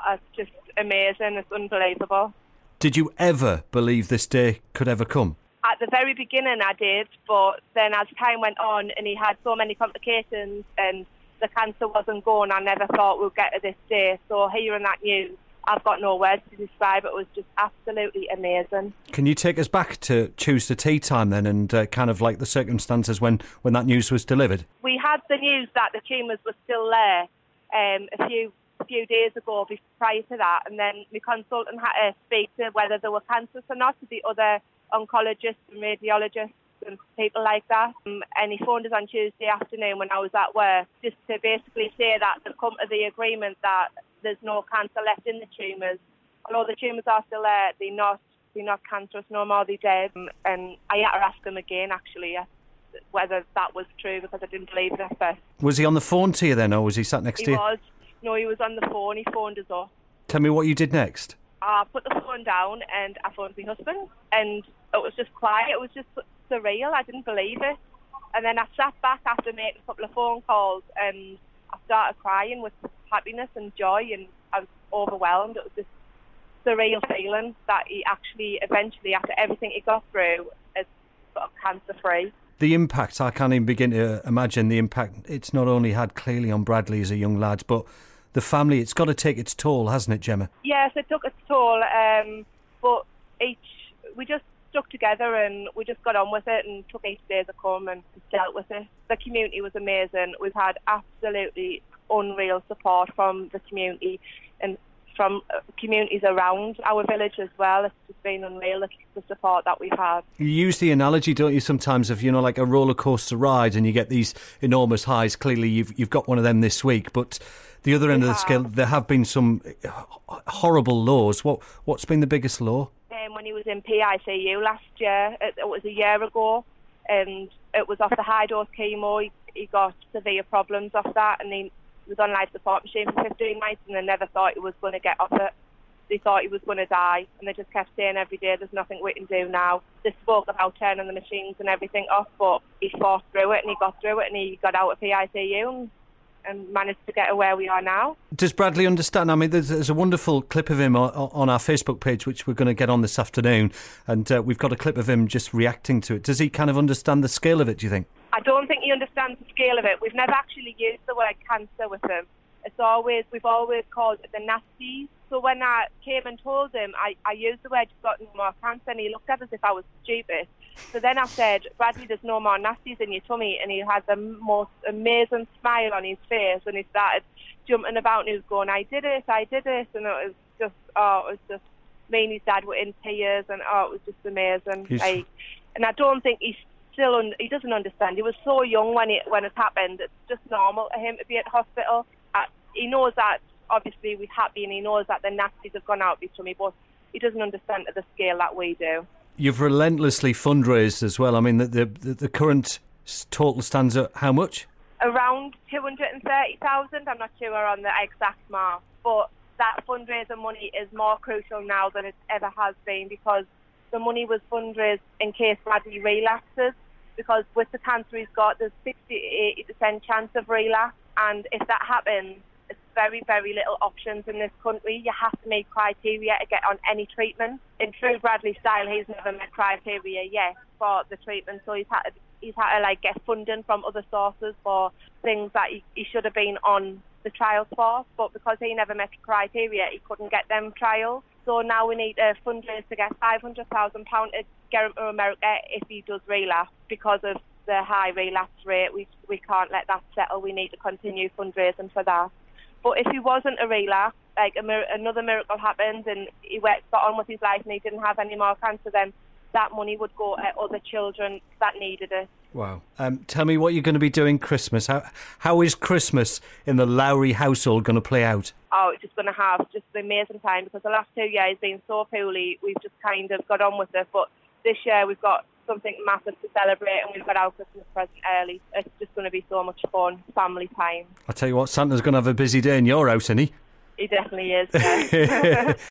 it's just amazing. It's unbelievable. Did you ever believe this day could ever come? At the very beginning I did, but then as time went on and he had so many complications and the cancer wasn't gone, I never thought we'd get to this day. So hearing that news, I've got no words to describe it. It was just absolutely amazing. Can you take us back to Tuesday tea time then, and kind of like the circumstances when that news was delivered? We had the news that the tumours were still there a few days ago prior to that, and then my consultant had to speak to whether there were cancers or not to the other oncologists and radiologists and people like that. And he phoned us on Tuesday afternoon when I was at work just to basically say that they've come to the agreement that there's no cancer left in the tumours. Although the tumours are still there, they're not cancerous no more, they're dead. And I had to ask him again, actually, whether that was true, because I didn't believe it at first. Was he on the phone to you then, or was he sat next to you? He was. No, he was on the phone. He phoned us up. Tell me what you did next. I put the phone down and I phoned my husband, and it was just quiet. It was just surreal. I didn't believe it. And then I sat back after making a couple of phone calls and I started crying with happiness and joy, and I was overwhelmed. It was this surreal feeling that he actually eventually, after everything he got through, is sort of cancer-free. The impact, I can't even begin to imagine the impact it's not only had clearly on Bradley as a young lad, but the family. It's got to take its toll, hasn't it, Gemma? Yes, it took its toll, but we just stuck together and we just got on with it and took each day as a come and dealt with it. The community was amazing. We've had absolutely unreal support from the community and from communities around our village as well. It's just been unreal, the support that we've had. You use the analogy, don't you, sometimes of, like a roller coaster ride and you get these enormous highs. Clearly you've got one of them this week, but the other end of the scale, there have been some horrible lows. What's been the biggest low? When he was in PICU last year, it was a year ago, and it was off the high-dose chemo. He got severe problems off that, and he was on life support machine for 15 nights, and they never thought he was going to get off it. They thought he was going to die, and they just kept saying every day, there's nothing we can do now. They spoke about turning the machines and everything off, but he fought through it, and he got through it, and he got out of PICU and managed to get to where we are now. Does Bradley understand? I mean, there's a wonderful clip of him on our Facebook page, which we're going to get on this afternoon, and we've got a clip of him just reacting to it. Does he kind of understand the scale of it, do you think? I don't think he understands the scale of it. We've never actually used the word cancer with him. We've always called it the nasties. So when I came and told him, I used the word, you've got no more cancer, and he looked at us as if I was stupid. So then I said, Bradley, there's no more nasties in your tummy, and he had the most amazing smile on his face, and he started jumping about, and he was going, I did it, and it was just, me and his dad were in tears, and it was just amazing. And I don't think he doesn't understand. He was so young when it happened. It's just normal for him to be at hospital. He knows that obviously we're happy, and he knows that the nasties have gone out of his tummy, but he doesn't understand at the scale that we do. You've relentlessly fundraised as well. I mean, the current total stands at how much? Around 230,000. I'm not sure on the exact mark, but that fundraiser money is more crucial now than it ever has been, because the money was fundraised in case Bradley relapses, because with the cancer he's got, there's 60-80% chance of relapse, and if that happens, it's very, very little options in this country. You have to meet criteria to get on any treatment. In true Bradley style, he's never met criteria yet for the treatment, so he's had to get funding from other sources for things that he should have been on the trials for, but because he never met criteria, he couldn't get them trials. So now we need a fundraise to get £500,000 to get him to America if he does relapse. Because of the high relapse rate, we can't let that settle. We need to continue fundraising for that. But if he wasn't a relapse, like another miracle happened and he got on with his life and he didn't have any more cancer, then that money would go at other children that needed it. Wow. Tell me what you're going to be doing Christmas. How is Christmas in the Lowry household going to play out? Oh, it's just going to have just an amazing time, because the last 2 years been so poorly. We've just kind of got on with it. But this year we've got something massive to celebrate, and we've got our Christmas present early. It's just going to be so much fun, family time. I'll tell you what, Santa's going to have a busy day in your house, isn't he? He definitely is, yeah.